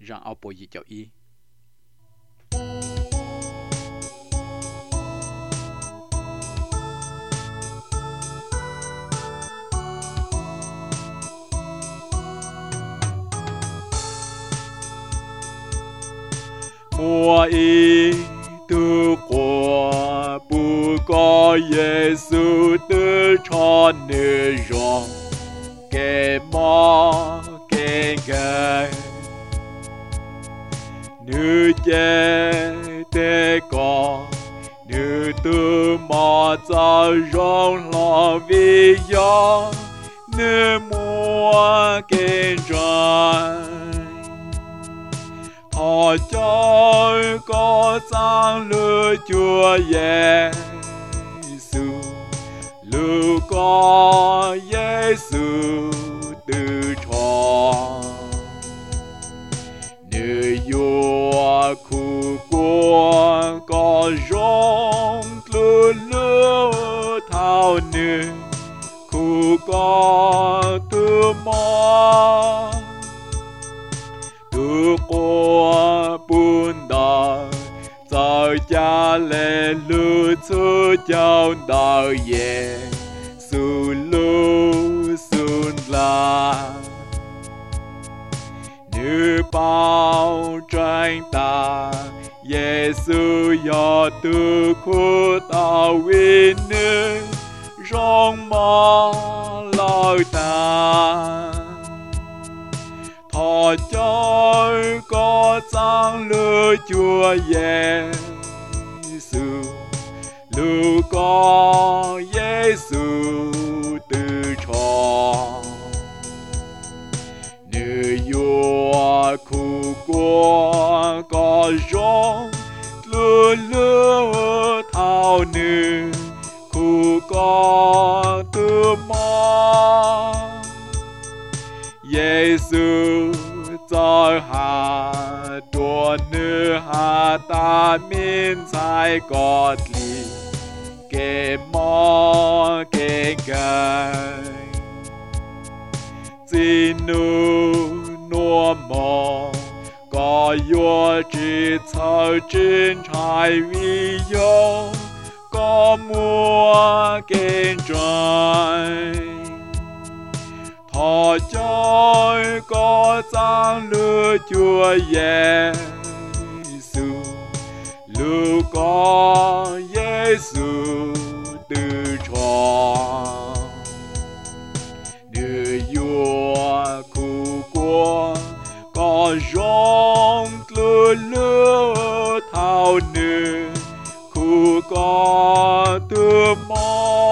rằng ao bồi gì cho y mùa y tu qua bu có Giêsu tư cho nữ rong kề mò kề gai nữ chế tê có nữ tư mò cho rong lo vì gió nữ mùa kề tròn họ cho có sang lửa Chúa Giêsu lưu có Giêsu từ tròn nơi vua khu qua có rong lửa thao nữ khu có tư mò tu qua bún đà giờ cha lệ lưu chú cháu đạo ye su lu sun la nữ bao tranh ta Giêsu yo tu khu ta vi nữ rong ma lao ta họ cho có sang lửa Chúa Giêsu lưu có Giêsu từ tròn nữ vua khu qua có rong lửa thao nữ khu có tư mò Giêsu cho hạ đua nữ hạ ta min sai có li kề mò kề gai chỉ nu nua mò có yo chỉ thao trên trái vi yo có mua kề trái họ cho có sang lửa Chúa Giêsu lưu có Giêsu từ tròn nữ vua khu qua có rong lửa thao nữ khu có tư mò